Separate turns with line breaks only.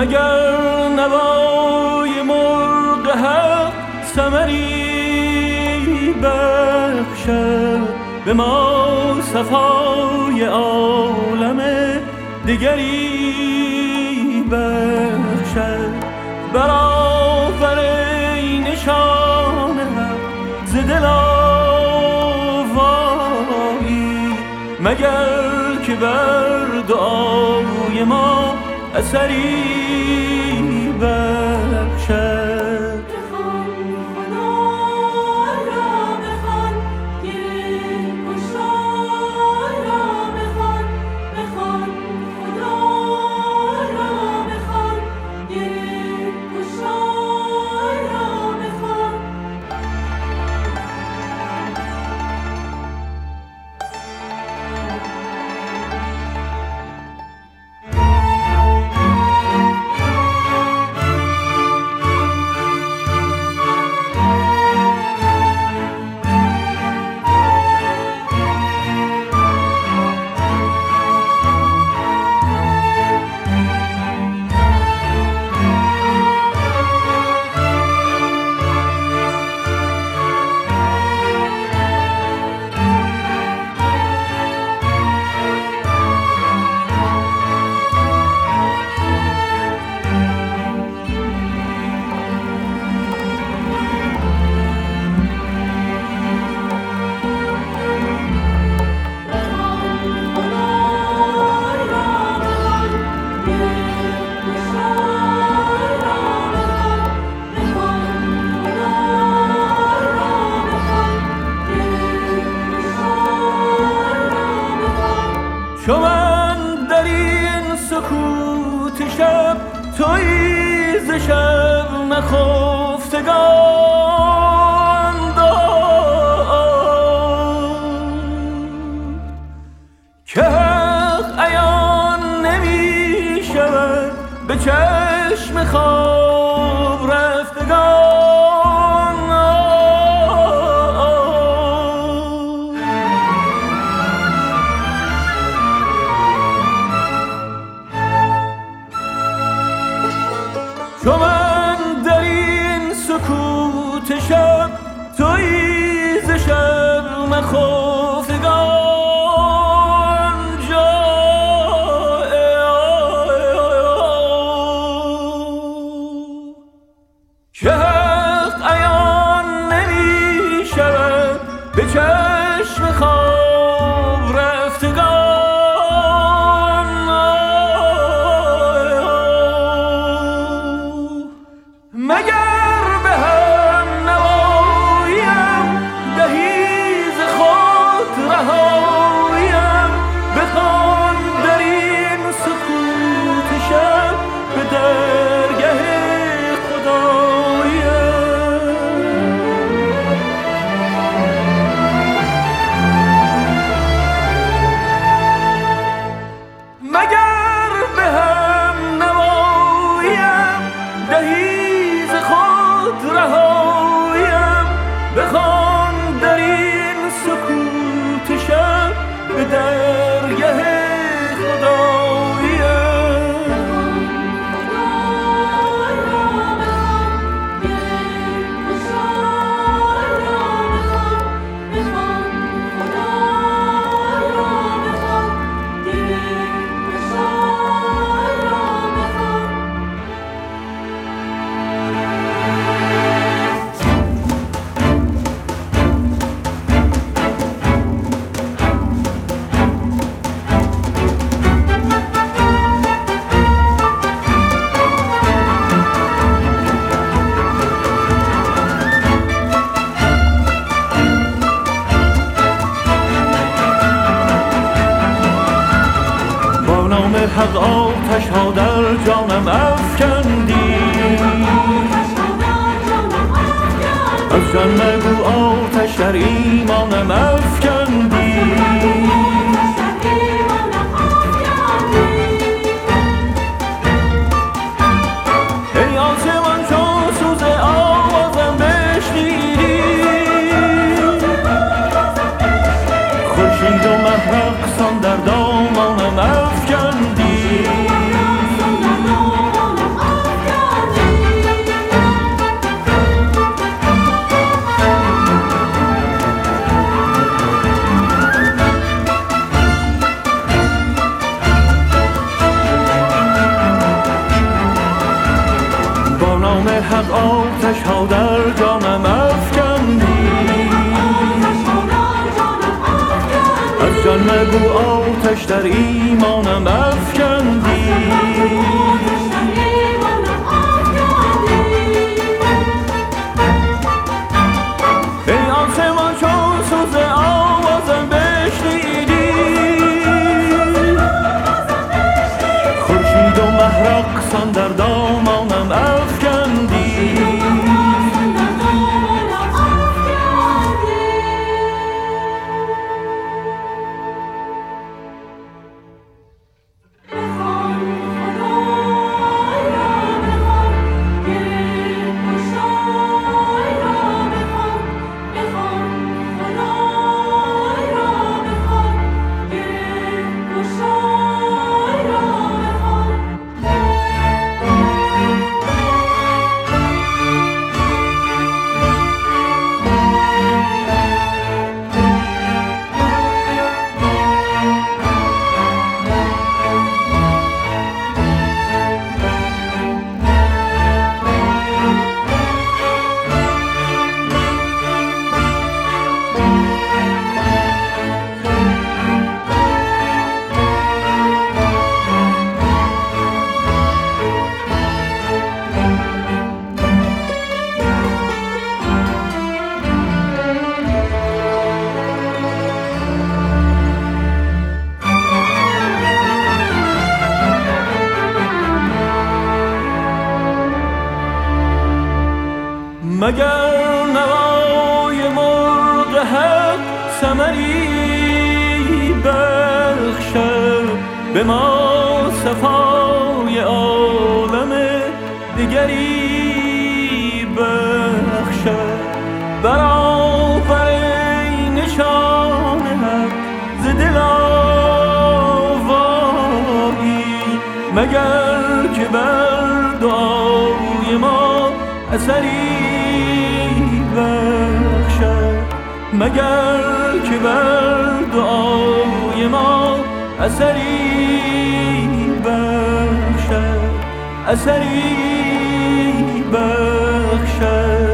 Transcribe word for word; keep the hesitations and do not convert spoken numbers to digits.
مگر نوای مرغ حق ثمری بخشد به ما صفای عالم دگری بخشد. برآفرین شان حق ز دل آوایی مگر که بر دعای ما اثری بخشد. چو من در این سکوت شب تویی ز شب نخفتگان داد که حق عیان نمی شود به چشم خواب رفتگان. چو من در این سکوت شب تویی ز شب نخفتگان جای که حق عیان نمی شود به چشم خواب رفتگان. مگر به هم نواییم دهی ز خود رهاییم بخوان در این سکوت شب به درگه خدایم. مگر به هم نواییم دهی رهایم بخوان در این سکوت شب به درگه خدایم. حق آتش ها در جانم افکندی از جان مگو آتش در ایمانم افکندی. ای آسمان چون سوز آوازم بشنیدی خورشید و مه رقصان در دامانم افکندی. آتش ها در جانم افکندی، از جان مگو آتش در ایمانم افکندی. ای آسمان چون سوز آوازم بشنیدی، خورشید و مه رقصان در دامانم افکندی. مگر نوای مرغ حق ثمری بخشد به ما صفای عالم دیگری بخشد، برآور نشان حق ز دل آوایی، مگر که بر دعای ما اثری بخشد، مگر که بر دعای ما اثری بخشد، اثری بخشد.